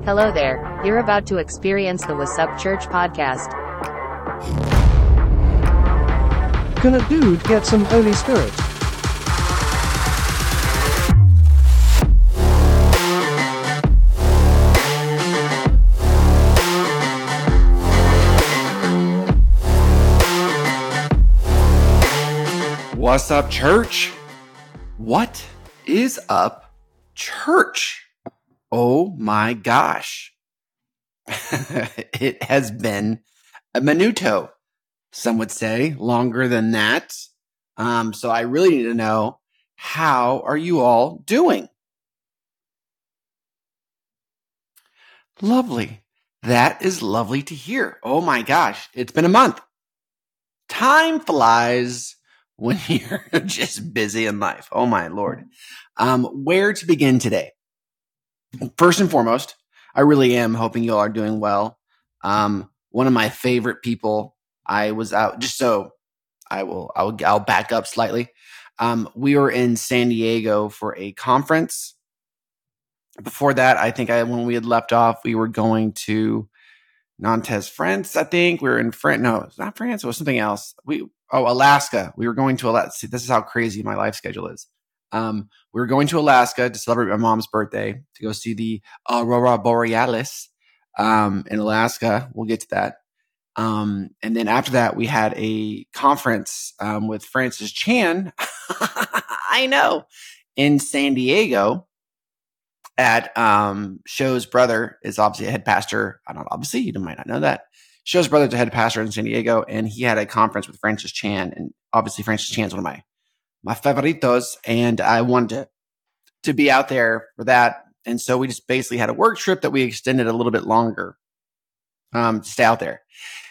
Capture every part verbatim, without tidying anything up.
Hello there, you're about to experience the What's Up Church podcast. Can a dude get some Holy Spirit? What's up, church? What is up, church? Oh my gosh. It has been a minuto, some would say, longer than that. Um, so I really need to know, how are you all doing? Lovely. That is lovely to hear. Oh my gosh, it's been a month. Time flies when you're just busy in life. Oh my Lord. Um, where to begin today? First and foremost, I really am hoping you all are doing well. Um, one of my favorite people, I was out, just so I will, I'll, I'll back up slightly. Um, we were in San Diego for a conference. Before that, I think I, when we had left off, we were going to Nantes, France. I think we were in France. No, it's not France. It was something else. We, oh, Alaska. We were going to Alaska. This is how crazy my life schedule is. Um, we were going to Alaska to celebrate my mom's birthday, to go see the Aurora Borealis, um, in Alaska. We'll get to that. Um, and then after that, we had a conference, um, with Francis Chan. I know, in San Diego at, um, Show's brother is obviously a head pastor. I don't know, obviously you might not know that. Show's brother is a head pastor in San Diego, and he had a conference with Francis Chan. And obviously Francis Chan is one of my my favoritos, and I wanted to, to be out there for that. And so we just basically had a work trip that we extended a little bit longer, um, to stay out there.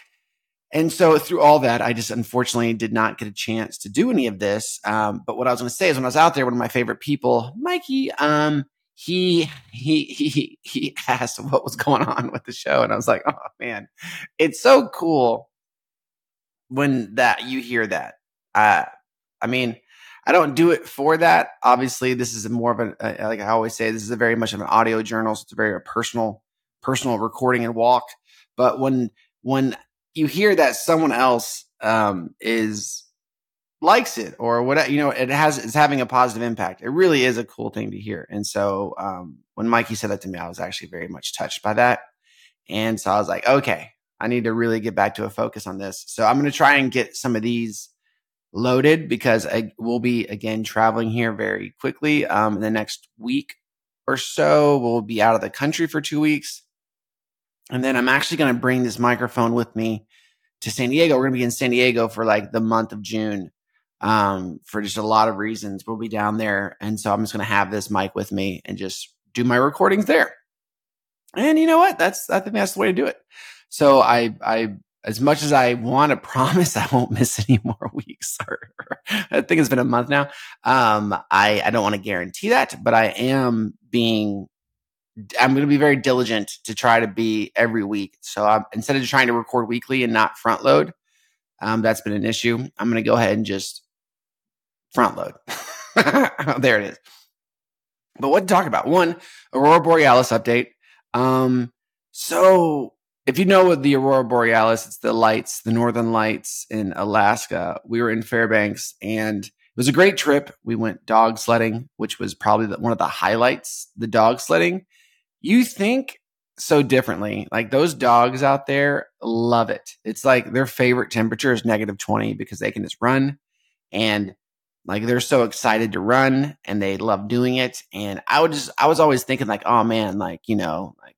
And so through all that, I just unfortunately did not get a chance to do any of this. Um, but what I was going to say is, when I was out there, one of my favorite people, Mikey, um, he, he, he, he asked what was going on with the show. And I was like, oh man, it's so cool when that you hear that. Uh, I mean, I don't do it for that. Obviously, this is more of an, uh, like I always say, this is a very much of an audio journal. So it's a very personal, personal recording and walk. But when, when you hear that someone else, um, is likes it, or what, you know, it has, it's having a positive impact. It really is a cool thing to hear. And so, um, when Mikey said that to me, I was actually very much touched by that. And so I was like, okay, I need to really get back to a focus on this. So I'm going to try and get some of these loaded, because I will be again traveling here very quickly. Um, in the next week or so, we'll be out of the country for two weeks. And then I'm actually going to bring this microphone with me to San Diego. We're going to be in San Diego for like the month of June, um, for just a lot of reasons. We'll be down there. And so I'm just going to have this mic with me and just do my recordings there. And you know what? That's, I think that's the way to do it. So I, I, as much as I want to promise I won't miss any more weeks, or, or I think it's been a month now. Um, I, I don't want to guarantee that, but I am being, I'm going to be very diligent to try to be every week. So I'm, instead of trying to record weekly and not front load, um, that's been an issue. I'm going to go ahead and just front load. There it is. But what to talk about? One, Aurora Borealis update. Um, so if you know what the Aurora Borealis, it's the lights, the northern lights in Alaska. We were in Fairbanks, and it was a great trip. We went dog sledding, which was probably the, one of the highlights, the dog sledding. You think so differently. Like, those dogs out there love it. It's like their favorite temperature is negative twenty, because they can just run, and like they're so excited to run, and they love doing it. And I would just, I was always thinking like, oh man, like, you know, like,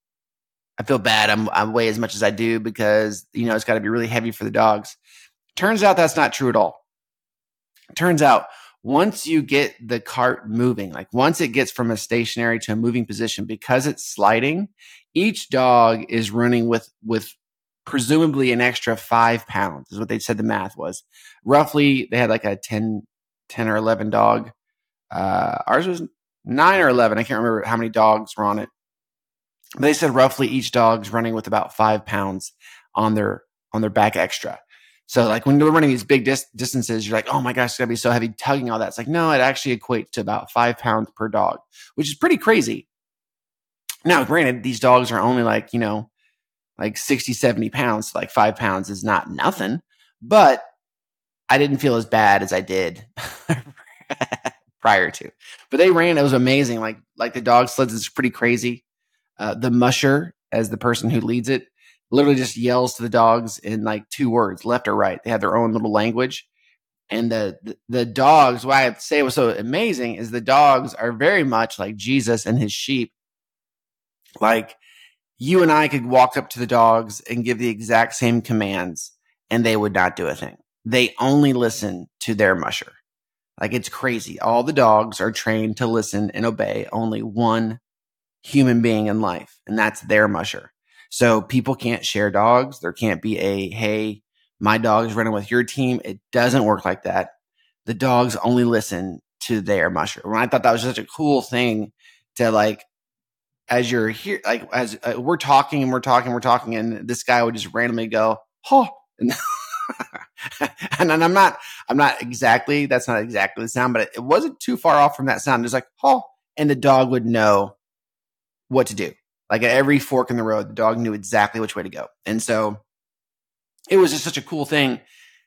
I feel bad I'm, I weigh as much as I do, because, you know, it's got to be really heavy for the dogs. Turns out that's not true at all. Turns out once you get the cart moving, like once it gets from a stationary to a moving position, because it's sliding, each dog is running with, with presumably an extra five pounds is what they said the math was. Roughly, they had like a ten, ten or eleven dog. Uh, ours was nine or eleven. I can't remember how many dogs were on it. They said roughly each dog's running with about five pounds on their on their back extra. So like when you're running these big dis- distances, you're like, oh my gosh, it's going to be so heavy tugging all that. It's like, no, it actually equates to about five pounds per dog, which is pretty crazy. Now, granted, these dogs are only like, you know, like sixty, seventy pounds. So like five pounds is not nothing, but I didn't feel as bad as I did prior to. But they ran. It was amazing. Like, like the dog sleds is pretty crazy. Uh, the musher, as the person who leads it, literally just yells to the dogs in like two words, left or right. They have their own little language. And the, the, the dogs, why I say it was so amazing is the dogs are very much like Jesus and his sheep. Like, you and I could walk up to the dogs and give the exact same commands and they would not do a thing. They only listen to their musher. Like, it's crazy. All the dogs are trained to listen and obey only one human being in life, and that's their musher. So people can't share dogs. There can't be a, hey, my dog is running with your team. It doesn't work like that. The dogs only listen to their musher. And I thought that was such a cool thing to, like, as you're here, like as uh, we're talking and we're talking, we're talking, and this guy would just randomly go, "Huh," and, and and I'm not, I'm not exactly, that's not exactly the sound, but it, it wasn't too far off from that sound. It's like, "Huh," and the dog would know what to do. Like at every fork in the road, the dog knew exactly which way to go, and so it was just such a cool thing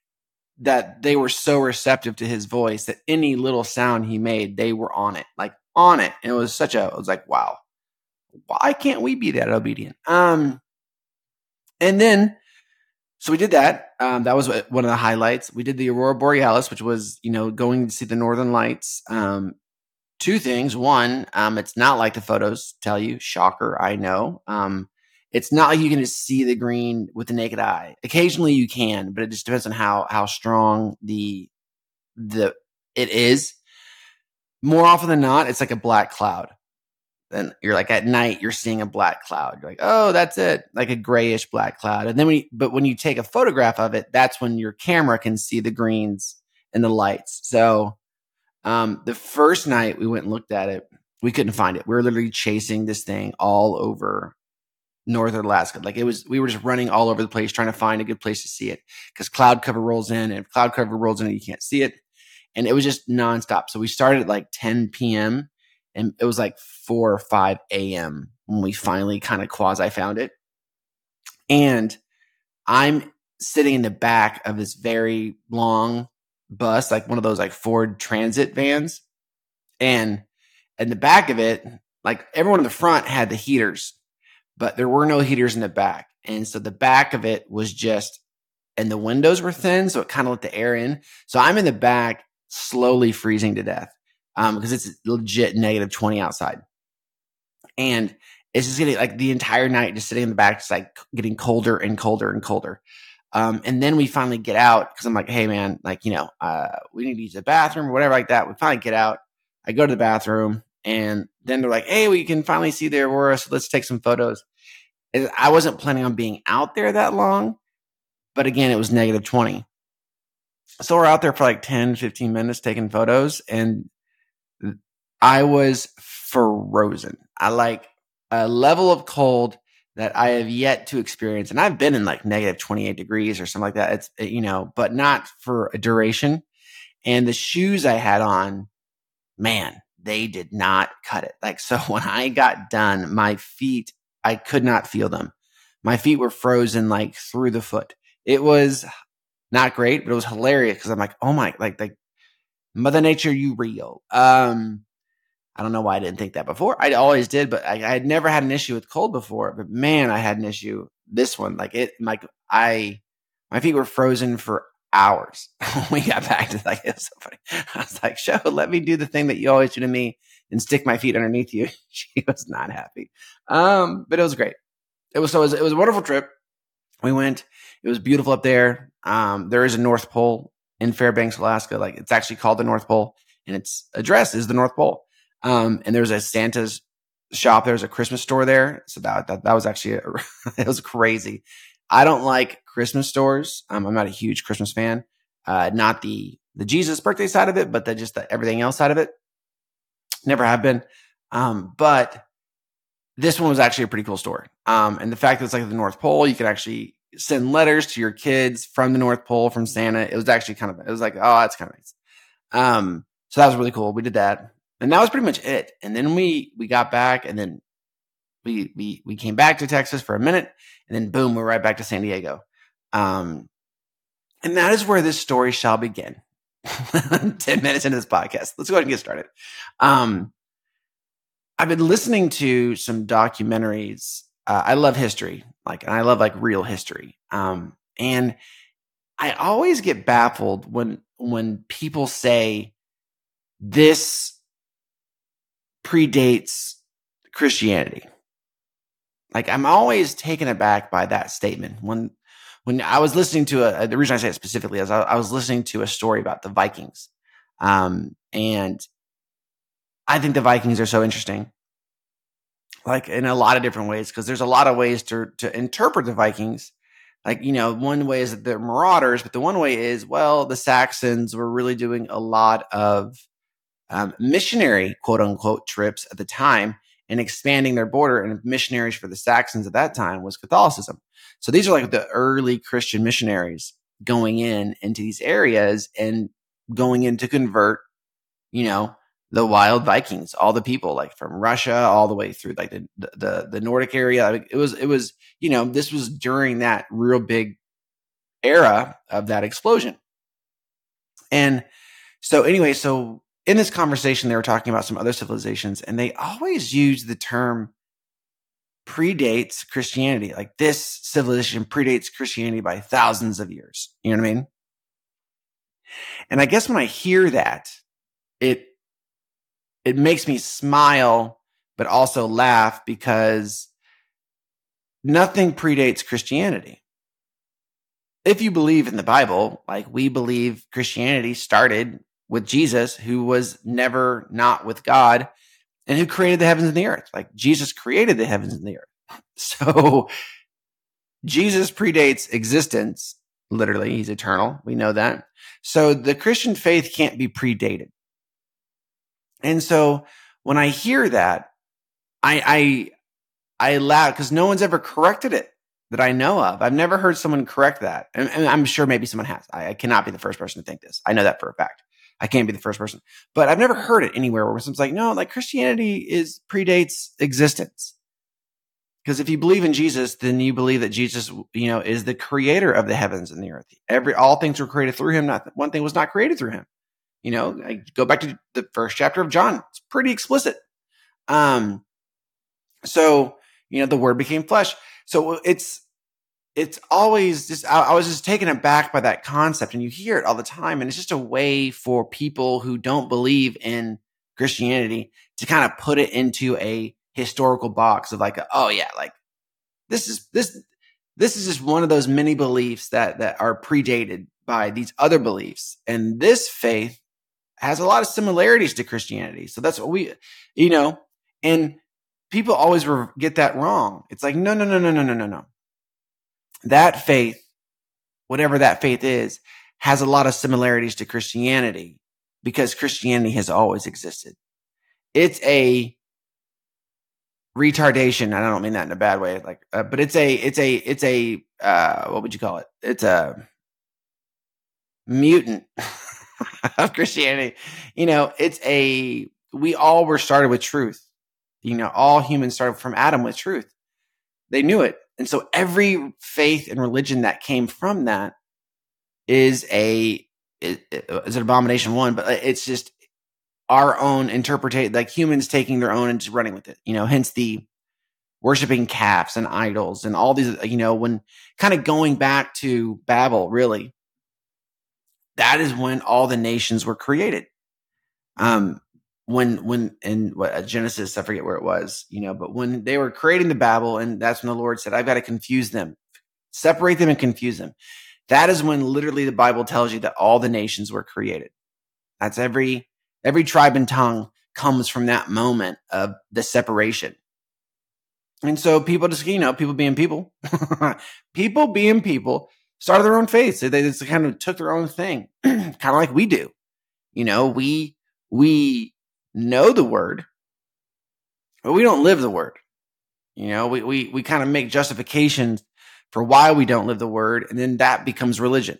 that they were so receptive to his voice that any little sound he made, they were on it, like on it. And it was such a, it was like, wow. Why can't we be that obedient? Um, and then, so we did that. Um, that was one of the highlights. We did the Aurora Borealis, which was, you know, going to see the Northern Lights. Um, two things. One, um, it's not like the photos tell you. Shocker, I know. Um, it's not like you can just see the green with the naked eye. Occasionally you can, but it just depends on how how strong the the it is. More often than not, it's like a black cloud. Then you're like at night, you're seeing a black cloud. You're like, oh, that's it, like a grayish black cloud. And then when you, but when you take a photograph of it, that's when your camera can see the greens and the lights. So um, the first night we went and looked at it, we couldn't find it. We were literally chasing this thing all over northern Alaska. Like it was, we were just running all over the place trying to find a good place to see it because cloud cover rolls in, and if cloud cover rolls in, you can't see it. And it was just nonstop. So we started at like ten p.m. and it was like four or five a.m. when we finally kind of quasi found it. And I'm sitting in the back of this very long bus, like one of those like Ford Transit vans. And in the back of it, like everyone in the front had the heaters, but there were no heaters in the back. And so the back of it was just, and the windows were thin, so it kind of let the air in. So I'm in the back slowly freezing to death um, because it's legit negative twenty outside. And it's just getting like the entire night just sitting in the back, just like getting colder and colder and colder. Um, and then we finally get out because I'm like, hey, man, like, you know, uh, we need to use the bathroom or whatever like that. We finally get out. I go to the bathroom and then they're like, hey, we can finally see the aurora. So let's take some photos. And I wasn't planning on being out there that long. But again, it was negative twenty. So we're out there for like ten, fifteen minutes taking photos. And I was frozen. I like a level of cold that I have yet to experience. And I've been in like negative twenty-eight degrees or something like that. It's, you know, but not for a duration. And the shoes I had on, man, they did not cut it. Like, so when I got done, my feet, I could not feel them. My feet were frozen like through the foot. It was not great, but it was hilarious because I'm like, oh my, like, like Mother Nature, you real. Um, I don't know why I didn't think that before. I always did, but I, I had never had an issue with cold before. But man, I had an issue. This one, like it, like I, my feet were frozen for hours. We got back to like, it was so funny. I was like, "Show, let me do the thing that you always do to me and stick my feet underneath you." She was not happy, um, but it was great. It was so it was, it was a wonderful trip. We went. It was beautiful up there. Um, there is a North Pole in Fairbanks, Alaska. Like it's actually called the North Pole, and its address is the North Pole. Um, and there's a Santa's shop. There's a Christmas store there. So that that, that was actually a, it was crazy. I don't like Christmas stores. Um, I'm not a huge Christmas fan. Uh, not the the Jesus birthday side of it, but the just the everything else side of it. Never have been. Um, but this one was actually a pretty cool store. Um, and the fact that it's like the North Pole, you could actually send letters to your kids from the North Pole from Santa. It was actually kind of, it was like, oh, that's kind of nice. Um, so that was really cool. We did that. And that was pretty much it. And then we, we got back and then we we we came back to Texas for a minute, and then boom, we're right back to San Diego. Um, and that is where this story shall begin. Ten minutes into this podcast, let's go ahead and get started. Um, I've been listening to some documentaries. Uh, I love history, like, and I love like real history. Um, and I always get baffled when when people say this predates Christianity. Like, I'm always taken aback by that statement. When when I was listening to a, the reason I say it specifically is I, I was listening to a story about the Vikings, um, and I think the Vikings are so interesting, like in a lot of different ways, because there's a lot of ways to to interpret the Vikings. Like, you know, one way is that they're marauders, but the one way is, well, the Saxons were really doing a lot of um, missionary, quote unquote, trips at the time and expanding their border. And missionaries for the Saxons at that time was Catholicism. So these are like the early Christian missionaries going in into these areas and going in to convert, you know, the wild Vikings, all the people like from Russia all the way through like the the the Nordic area. I mean, it was it was you know this was during that real big era of that explosion. And so anyway, so in this conversation, they were talking about some other civilizations, and they always use the term predates Christianity. Like, this civilization predates Christianity by thousands of years. You know what I mean? And I guess when I hear that, it It makes me smile, but also laugh, because nothing predates Christianity. If you believe in the Bible, like we believe Christianity started with Jesus, who was never not with God and who created the heavens and the earth. Like, Jesus created the heavens and the earth. So Jesus predates existence. Literally, he's eternal. We know that. So the Christian faith can't be predated. And so when I hear that, I I, I laugh, because no one's ever corrected it that I know of. I've never heard someone correct that. And, and I'm sure maybe someone has. I, I cannot be the first person to think this. I know that for a fact. I can't be the first person. But I've never heard it anywhere where someone's like, no, like Christianity is predates existence. Because if you believe in Jesus, then you believe that Jesus, you know, is the creator of the heavens and the earth. Every all things were created through him. Not one thing was not created through him. You know, I go back to the first chapter of John. It's pretty explicit. Um, so, you know, the word became flesh. So it's, it's always just, I, I was just taken aback by that concept, and you hear it all the time. And it's just a way for people who don't believe in Christianity to kind of put it into a historical box of like, oh yeah, like this is, this, this is just one of those many beliefs that, that are predated by these other beliefs. And this faith has a lot of similarities to Christianity. So that's what we, you know, and people always re- get that wrong. It's like, no, no, no, no, no, no, no, no. That faith, whatever that faith is, has a lot of similarities to Christianity, because Christianity has always existed. It's a retardation. And I don't mean that in a bad way, like, uh, but it's a, it's a, it's a, uh, what would you call it? It's a mutant of Christianity. You know, it's a, we all were started with truth. You know, all humans started from Adam with truth. They knew it. And so every faith and religion that came from that is a, is, is an abomination one, but it's just our own interpretation, like humans taking their own and just running with it, you know, hence the worshiping calves and idols and all these, you know, when kind of going back to Babel, really, that is when all the nations were created. Um, when, when, in what Genesis, I forget where it was, you know, but when they were creating the Babel, and that's when the Lord said, I've got to confuse them, separate them and confuse them. That is when literally the Bible tells you that all the nations were created. That's every, every tribe and tongue comes from that moment of the separation. And so people just, you know, people being people, people being people started their own faiths. They just kind of took their own thing, kind of like we do. You know, we, we know the word, but we don't live the word. You know, we, we, we kind of make justifications for why we don't live the word. And then that becomes religion.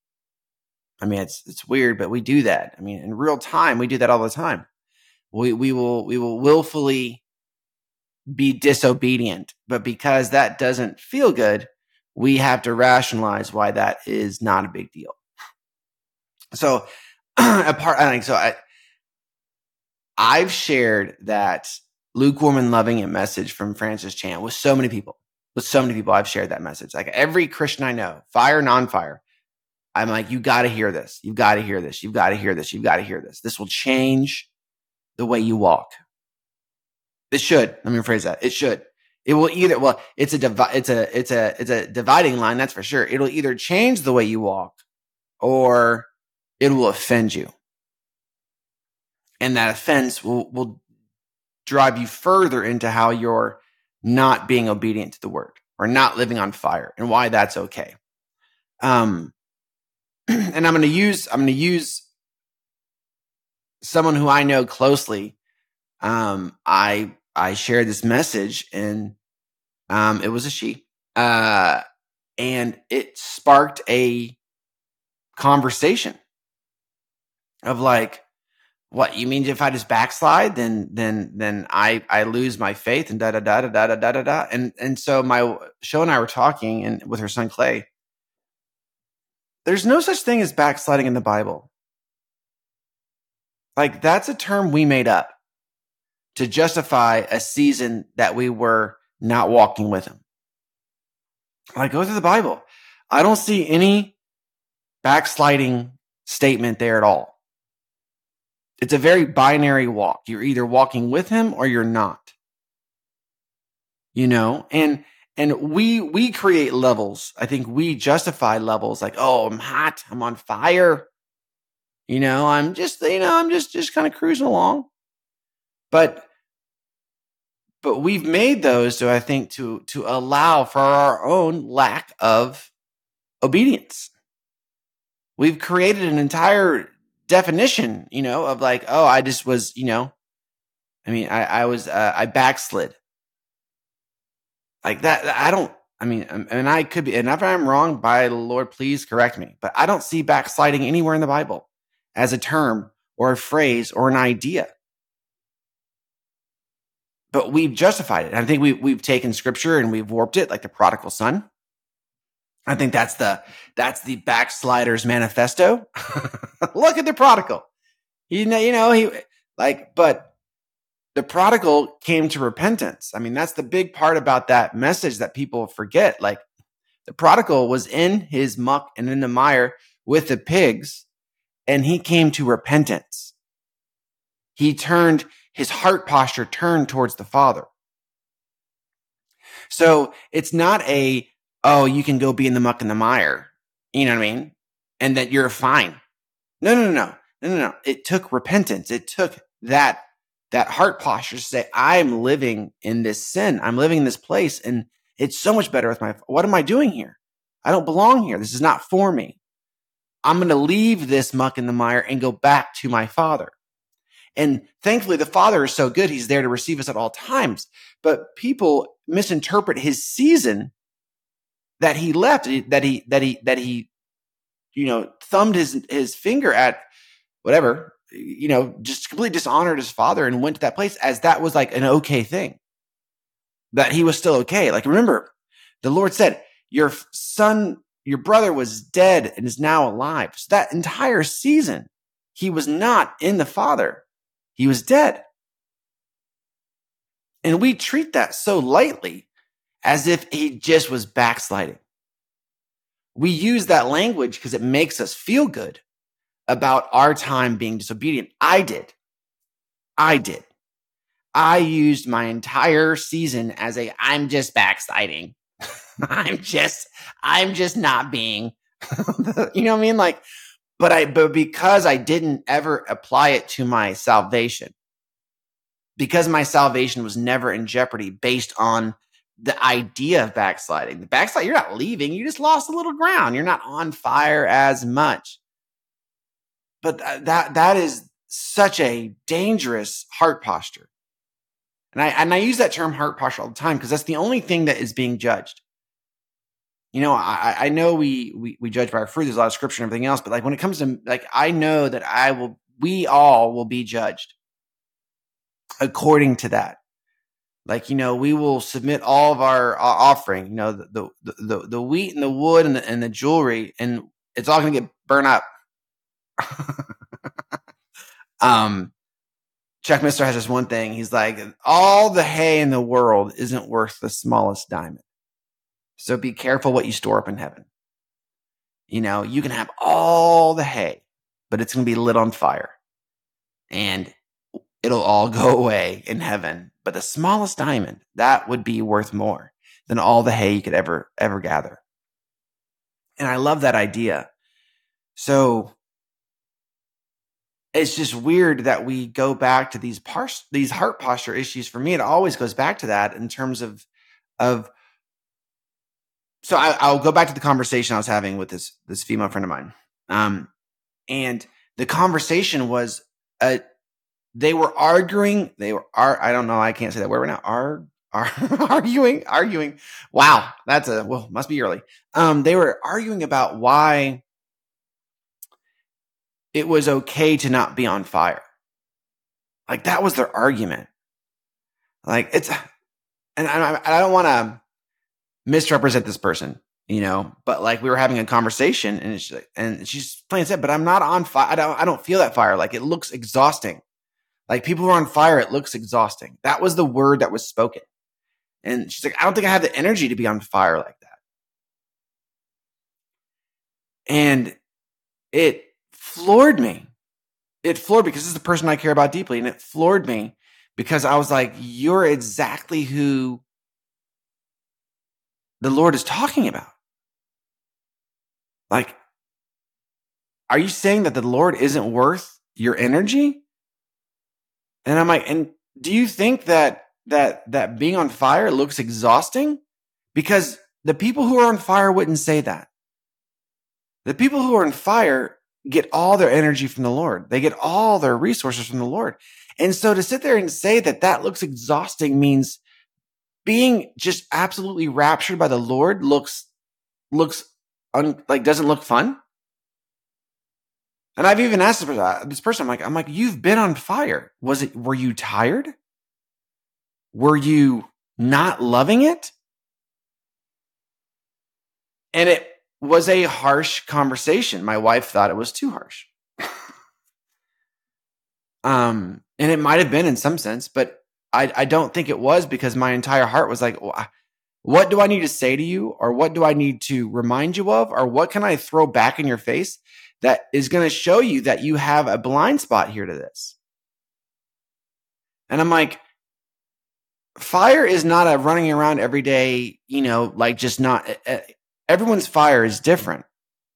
I mean, it's, it's weird, but we do that. I mean, in real time, we do that all the time. We, we will, we will willfully be disobedient. But because that doesn't feel good, we have to rationalize why that is not a big deal. So, apart, I think so. I, I've shared that lukewarm and loving it message from Francis Chan with so many people. With so many people, I've shared that message. Like every Christian I know, fire, non-fire, I'm like, you got to hear this. You've got to hear this. You've got to hear this. You've got to hear this. This will change the way you walk. It should. Let me rephrase that. It should. It will either. Well, it's a divi- It's a. It's a. It's a dividing line. That's for sure. It'll either change the way you walk, or it will offend you, and that offense will will drive you further into how you're not being obedient to the word or not living on fire, and why that's okay. Um, and I'm going to use I'm going to use someone who I know closely. Um, I I shared this message, and um, it was a she, uh, and it sparked a conversation of like, what you mean if I just backslide, then then then I I lose my faith and da da da da da da da da. And and so my show and I were talking, and with her son Clay, there's no such thing as backsliding in the Bible. Like that's a term we made up to justify a season that we were not walking with him. Like go through the Bible. I don't see any backsliding statement there at all. It's a very binary walk. You're either walking with him or you're not. You know, and and we we create levels. I think we justify levels like, oh, I'm hot, I'm on fire. You know, I'm just, you know, I'm just just kind of cruising along. But but we've made those, so I think, to to allow for our own lack of obedience. We've created an entire definition, you know, of like, oh, I just was, you know, I mean, I, I was, uh, I backslid like that. I don't, I mean, and I could be, and if I'm wrong, by the Lord, please correct me, but I don't see backsliding anywhere in the Bible as a term or a phrase or an idea. But we've justified it. I think we, we've taken scripture and we've warped it like the prodigal son. I think that's the that's the backslider's manifesto. Look at the prodigal. You know, you know, he like, but the prodigal came to repentance. I mean, that's the big part about that message that people forget. Like the prodigal was in his muck and in the mire with the pigs, and he came to repentance. He turned, his heart posture turned towards the Father. So it's not a, oh, you can go be in the muck and the mire, you know what I mean? And that you're fine. No, no, no, no, no, no, no. It took repentance. It took that, that heart posture to say, I'm living in this sin. I'm living in this place, and it's so much better with my, what am I doing here? I don't belong here. This is not for me. I'm going to leave this muck and the mire and go back to my Father. And thankfully, the Father is so good. He's there to receive us at all times. But people misinterpret his season that he left, that he, that he, that he, you know, thumbed his, his finger at whatever, you know, just completely dishonored his father and went to that place as that was like an okay thing, that he was still okay. Like, remember, the Lord said, your son, your brother was dead and is now alive. So that entire season, he was not in the Father. He was dead. And we treat that so lightly, as if he just was backsliding. We use that language because it makes us feel good about our time being disobedient. I did. I did. I used my entire season as a, I'm just backsliding. I'm just, I'm just not being, you know what I mean? Like, but I, but because I didn't ever apply it to my salvation, because my salvation was never in jeopardy based on the idea of backsliding. The backslide, you're not leaving. You just lost a little ground. You're not on fire as much. But that that is such a dangerous heart posture. And I and I use that term heart posture all the time because that's the only thing that is being judged. You know, I, I know we, we we judge by our fruit. There's a lot of scripture and everything else, but like when it comes to like, I know that I will, we all will be judged according to that. Like, you know, we will submit all of our, our offering, you know, the, the, the, the wheat and the wood and the, and the jewelry, and it's all going to get burned up. um, Chuck Missler has this one thing. He's like, all the hay in the world isn't worth the smallest diamond. So be careful what you store up in heaven. You know, you can have all the hay, but it's going to be lit on fire and it'll all go away in heaven. But the smallest diamond, that would be worth more than all the hay you could ever, ever gather. And I love that idea. So it's just weird that we go back to these pars- these heart posture issues. For me, it always goes back to that in terms of, of, so I, I'll go back to the conversation I was having with this, this female friend of mine. Um, and the conversation was, uh, they were arguing. They were, ar- I don't know. I can't say that word right now. Ar- ar- arguing, arguing. Wow. That's a, well, must be early. Um, they were arguing about why it was okay to not be on fire. Like that was their argument. Like it's, and I, I don't want to misrepresent this person, you know, but like we were having a conversation and it's like, and she's plain said, but I'm not on fire. I don't, I don't feel that fire. Like it looks exhausting. Like people who are on fire, it looks exhausting. That was the word that was spoken. And she's like, I don't think I have the energy to be on fire like that. And it floored me. It floored me because this is the person I care about deeply. And it floored me because I was like, you're exactly who the Lord is talking about. Like, are you saying that the Lord isn't worth your energy? And I'm like, and do you think that that that being on fire looks exhausting? Because the people who are on fire wouldn't say that. The people who are on fire get all their energy from the Lord. They get all their resources from the Lord. And so to sit there and say that that looks exhausting means being just absolutely raptured by the Lord looks, looks un, like doesn't look fun. And I've even asked this person, this person, I'm like, I'm like, you've been on fire. Was it, were you tired? Were you not loving it? And it was a harsh conversation. My wife thought it was too harsh. um, and it might have been in some sense, but I, I don't think it was because my entire heart was like, what do I need to say to you? Or what do I need to remind you of? Or what can I throw back in your face that is going to show you that you have a blind spot here to this? And I'm like, fire is not a running around every day, you know, like just not, everyone's fire is different.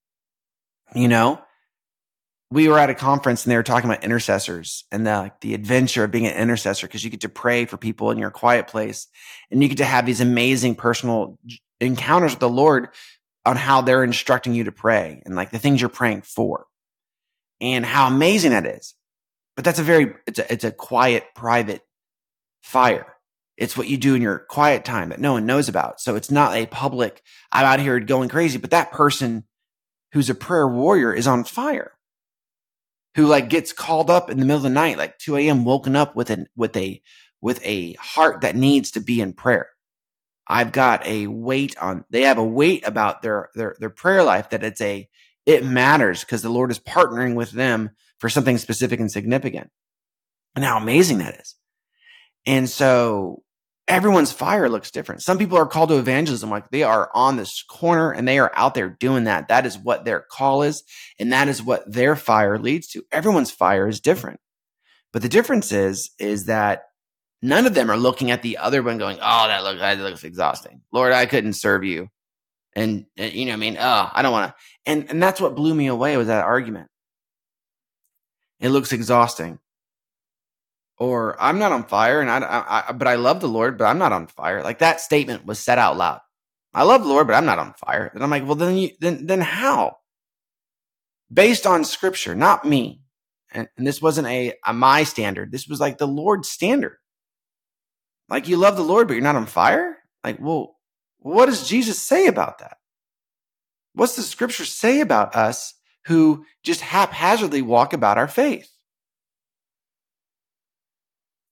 You know, we were at a conference and they were talking about intercessors and the, like the adventure of being an intercessor, because you get to pray for people in your quiet place and you get to have these amazing personal encounters with the Lord on how they're instructing you to pray and like the things you're praying for and how amazing that is. But that's a very, it's a, it's a quiet, private fire. It's what you do in your quiet time that no one knows about. So it's not a public, I'm out here going crazy, but that person who's a prayer warrior is on fire, who like gets called up in the middle of the night, like two a.m. woken up with an, with a, with a heart that needs to be in prayer. I've got a weight on, they have a weight about their, their, their prayer life that it's a, it matters because the Lord is partnering with them for something specific and significant. And how amazing that is. And so everyone's fire looks different. Some people are called to evangelism, like they are on this corner and they are out there doing that. That is what their call is. And that is what their fire leads to. Everyone's fire is different. But the difference is, is that none of them are looking at the other one going, oh, that looks, that looks exhausting. Lord, I couldn't serve you. And, and you know, what I mean, oh, I don't want to. And, and that's what blew me away was that argument. It looks exhausting. Or I'm not on fire, and I, I, I, but I love the Lord, but I'm not on fire. Like that statement was said out loud. I love the Lord, but I'm not on fire. And I'm like, well, then, you, then, then how? Based on Scripture, not me. And, and this wasn't a, a my standard. This was like the Lord's standard. Like you love the Lord, but you're not on fire. Like, well, what does Jesus say about that? What's the Scripture say about us who just haphazardly walk about our faith?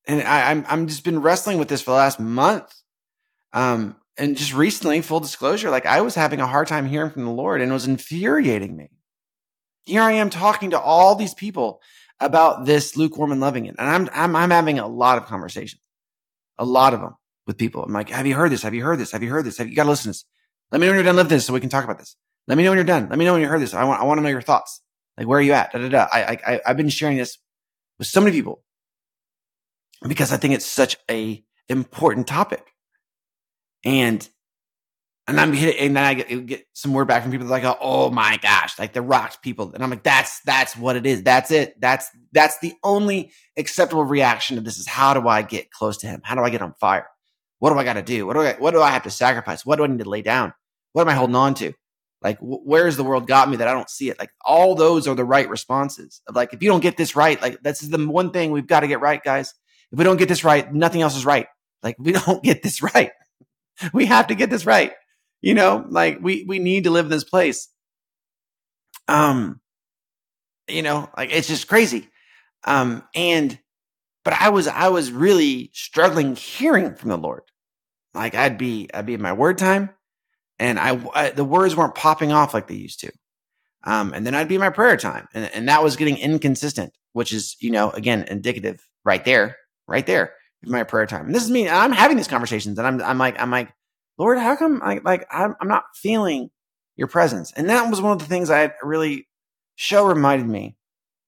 and I, I'm I'm just been wrestling with this for the last month. Um, and just recently, full disclosure, like I was having a hard time hearing from the Lord, and it was infuriating me. Here I am talking to all these people about this lukewarm and loving it, and I'm I'm I'm having a lot of conversations, a lot of them with people. I'm like, have you heard this? Have you heard this? Have you heard this? Have you got to listen to this? Let me know when you're done listening to this so we can talk about this. Let me know when you're done. Let me know when you heard this. I want I want to know your thoughts. Like, where are you at? Da, da, da. I, I I've been sharing this with so many people because I think it's such a important topic. And and I'm hitting, and then I get, get some word back from people like, oh my gosh, like the rocks people. And I'm like, that's that's what it is. That's it. That's that's the only acceptable reaction to this is how do I get close to him? How do I get on fire? What do I got to do? What do I what do I have to sacrifice? What do I need to lay down? What am I holding on to? Like, wh- where's the world got me that I don't see it? Like, all those are the right responses. Of like, if you don't get this right, like that's the one thing we've got to get right, guys. If we don't get this right, nothing else is right. Like, we don't get this right. We have to get this right. You know, like we, we need to live in this place. Um, you know, like it's just crazy. Um, and, but I was, I was really struggling hearing from the Lord. Like I'd be, I'd be in my word time and I, I the words weren't popping off like they used to. Um, and then I'd be in my prayer time and, and that was getting inconsistent, which is, you know, again, indicative right there, right there in my prayer time. And this is me. I'm having these conversations and I'm, I'm like, I'm like, Lord, how come I like I'm, I'm not feeling your presence? And that was one of the things I really show reminded me.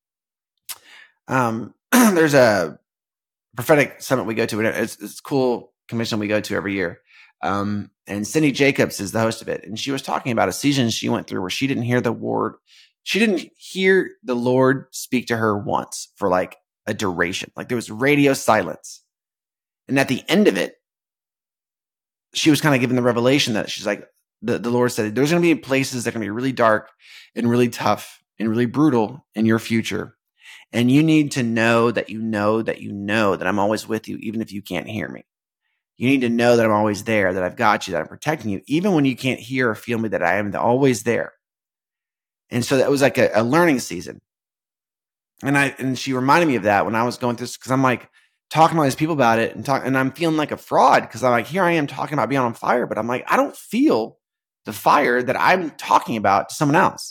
Um, there's a prophetic summit we go to. It's it's a cool convention we go to every year. Um, and Cindy Jacobs is the host of it, and she was talking about a season she went through where she didn't hear the word. She didn't hear the Lord speak to her once for like a duration. Like there was radio silence, and at the end of it, she was kind of given the revelation that she's like, the, the Lord said, there's going to be places that are going to be really dark and really tough and really brutal in your future. And you need to know that you know that you know that I'm always with you, even if you can't hear me. You need to know that I'm always there, that I've got you, that I'm protecting you, even when you can't hear or feel me, that I am always there. And so that was like a, a learning season. And I, and she reminded me of that when I was going through this, because I'm like, talking to all these people about it and talk, and I'm feeling like a fraud because I'm like, here I am talking about being on fire, but I'm like, I don't feel the fire that I'm talking about to someone else.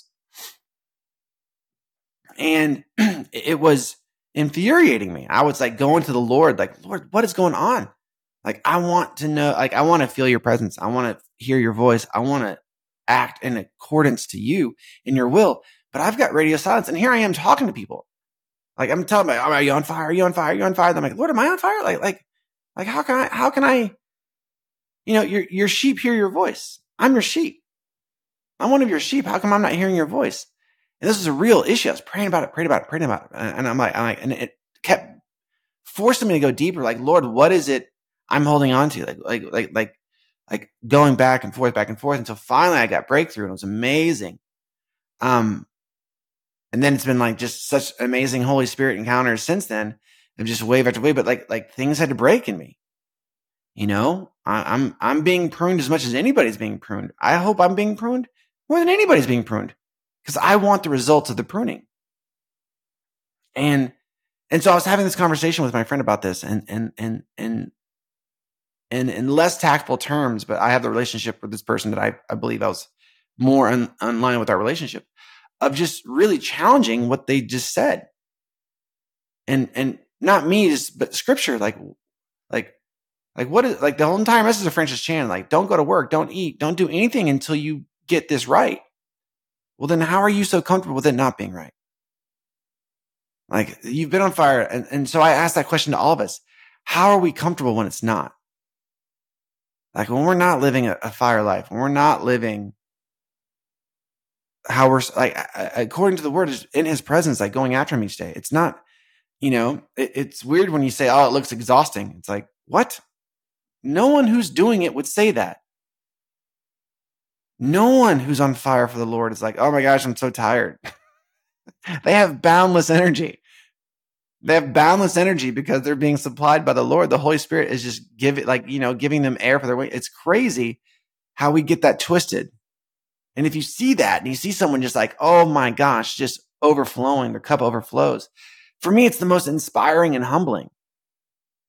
And it was infuriating me. I was like going to the Lord, like, Lord, what is going on? Like, I want to know, like, I want to feel your presence. I want to hear your voice. I want to act in accordance to you and your will. But I've got radio silence, and here I am talking to people. Like I'm telling them, are you on fire? Are you on fire? Are you on fire? And I'm like, Lord, am I on fire? Like, like, like, how can I, how can I, you know, your, your sheep hear your voice. I'm your sheep. I'm one of your sheep. How come I'm not hearing your voice? And this is a real issue. I was praying about it, praying about it, praying about it. And I'm like, I'm like, and it kept forcing me to go deeper. Like, Lord, what is it I'm holding on to? Like, like, like, like, like going back and forth, back and forth until finally I got breakthrough, and it was amazing. Um, And then it's been like just such amazing Holy Spirit encounters since then of just wave after wave, but like, like things had to break in me. You know, I, I'm, I'm being pruned as much as anybody's being pruned. I hope I'm being pruned more than anybody's being pruned because I want the results of the pruning. And, and so I was having this conversation with my friend about this and, and, and, and, and in less tactful terms, but I have the relationship with this person that I, I believe I was more in, in line with our relationship, of just really challenging what they just said. And, and not me, just, but scripture, like, like, like what is, like the whole entire message of Francis Chan, like, don't go to work, don't eat, don't do anything until you get this right. Well, then how are you so comfortable with it not being right? Like you've been on fire. And, and so I asked that question to all of us. How are we comfortable when it's not? Like when we're not living a, a fire life, when we're not living how we're like, according to the word, is in his presence, like going after him each day. It's not, you know, it, it's weird when you say, oh, it looks exhausting. It's like, what? No one who's doing it would say that. No one who's on fire for the Lord is like, oh my gosh, I'm so tired. They have boundless energy. They have boundless energy because they're being supplied by the Lord. The Holy Spirit is just give it like, you know, giving them air for their weight. It's crazy how we get that twisted. And if you see that and you see someone just like, oh my gosh, just overflowing, their cup overflows. For me, it's the most inspiring and humbling.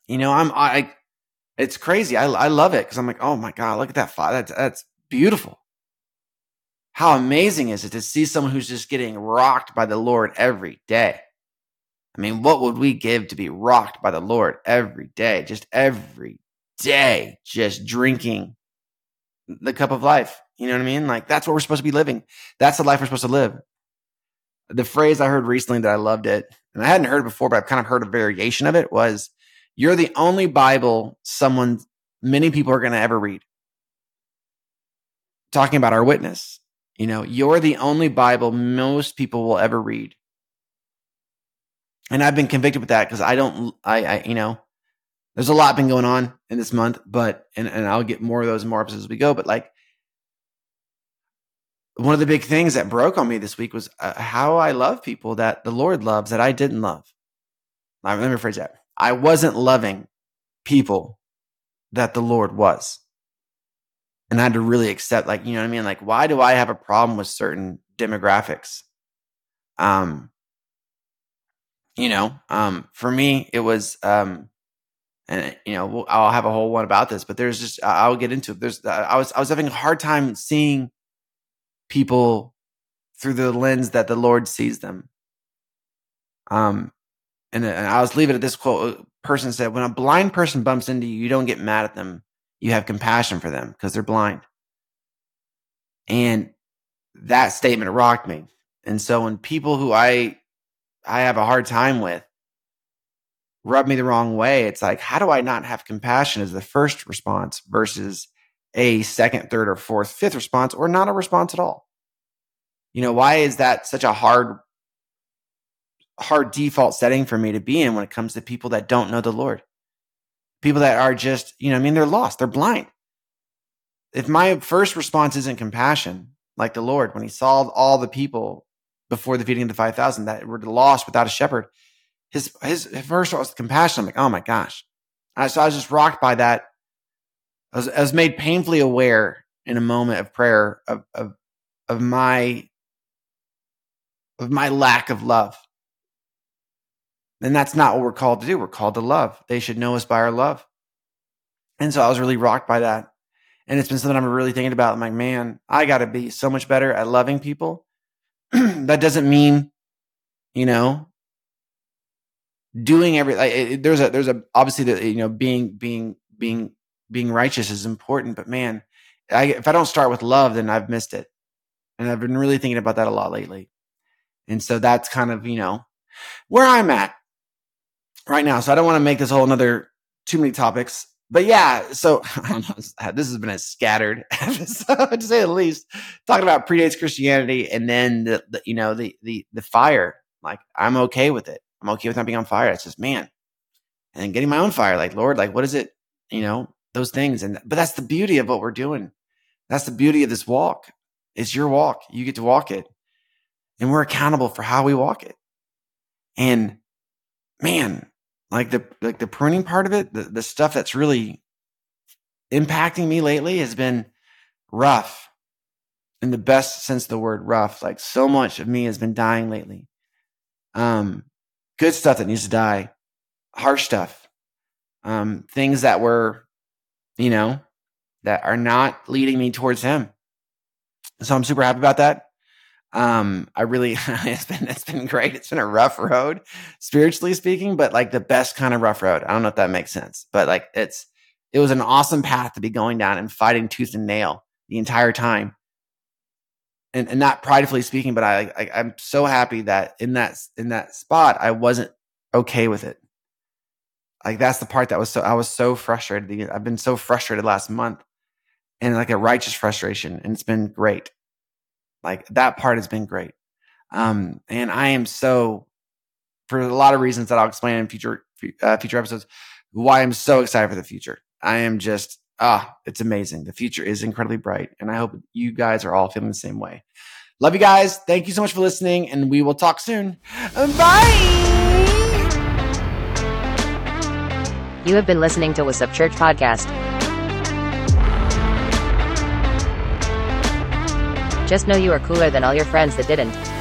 You know, I'm, I, it's crazy. I, I love it because I'm like, oh my God, look at that fire. That's, that's beautiful. How amazing is it to see someone who's just getting rocked by the Lord every day? I mean, what would we give to be rocked by the Lord every day? Just every day, just drinking the cup of life. You know what I mean? Like, that's what we're supposed to be living. That's the life we're supposed to live. The phrase I heard recently that I loved it, and I hadn't heard it before, but I've kind of heard a variation of it, was, you're the only Bible someone, many people are going to ever read. Talking about our witness. You know, you're the only Bible most people will ever read. And I've been convicted with that because I don't, I, I, you know, there's a lot been going on in this month, but, and, and I'll get more of those and more episodes as we go. But like, one of the big things that broke on me this week was uh, how I love people that the Lord loves that I didn't love. Let me rephrase that. I wasn't loving people that the Lord was. And I had to really accept, like, you know what I mean? Like, why do I have a problem with certain demographics? Um, you know, um, for me, it was, um, and you know, we'll, I'll have a whole one about this, but there's just, I'll get into it. There's, I was, I was having a hard time seeing people through the lens that the Lord sees them. Um, and, and I was leaving it at this quote. A person said, when a blind person bumps into you, you don't get mad at them. You have compassion for them because they're blind. And that statement rocked me. And so when people who I, I have a hard time with rub me the wrong way, it's like, how do I not have compassion as the first response versus a second, third, or fourth, fifth response, or not a response at all? You know, why is that such a hard, hard default setting for me to be in when it comes to people that don't know the Lord? People that are just, you know, I mean, they're lost, they're blind. If my first response isn't compassion, like the Lord, when he saw all the people before the feeding of the five thousand that were lost without a shepherd, his, his, his first was compassion. I'm like, oh my gosh. I, so I was just rocked by that. I was, I was made painfully aware in a moment of prayer of, of, of my, of my lack of love. And that's not what we're called to do. We're called to love. They should know us by our love. And so I was really rocked by that. And it's been something I'm really thinking about. I'm like, man, I got to be so much better at loving people. That doesn't mean, you know, doing every, like, it, there's a, there's a, obviously the, you know, being, being, being, being righteous is important, but man, I, if I don't start with love, then I've missed it. And I've been really thinking about that a lot lately. And so that's kind of, you know, where I'm at right now. So I don't want to make this whole another too many topics, but yeah. So I don't know. This has been a scattered episode, to say the least. Talking about predates Christianity, and then the, the you know the the the fire. Like, I'm okay with it. I'm okay with not being on fire. It's just, man, and getting my own fire. Like, Lord, like, what is it? You know, those things. And but that's the beauty of what we're doing. That's the beauty of this walk. It's your walk. You get to walk it, and we're accountable for how we walk it. And man, like the like the pruning part of it, the, the stuff that's really impacting me lately has been rough, in the best sense of the word, rough. Like, so much of me has been dying lately. Um, good stuff that needs to die, harsh stuff, um, things that were, you know, that are not leading me towards Him. So I'm super happy about that. Um, I really, it's been, it's been great. It's been a rough road, spiritually speaking, but like the best kind of rough road. I don't know if that makes sense, but like it's, it was an awesome path to be going down and fighting tooth and nail the entire time. And, and not pridefully speaking, but I, I, I'm so happy that in that, in that spot, I wasn't okay with it. Like, that's the part that was so, I was so frustrated. I've been so frustrated last month, and like a righteous frustration, and it's been great. Like, that part has been great. Um, and I am so, for a lot of reasons that I'll explain in future, uh, future episodes, why I'm so excited for the future. I am just, ah, it's amazing. The future is incredibly bright, and I hope you guys are all feeling the same way. Love you guys. Thank you so much for listening, and we will talk soon. Bye. You have been listening to What's Up Church Podcast. Just know you are cooler than all your friends that didn't.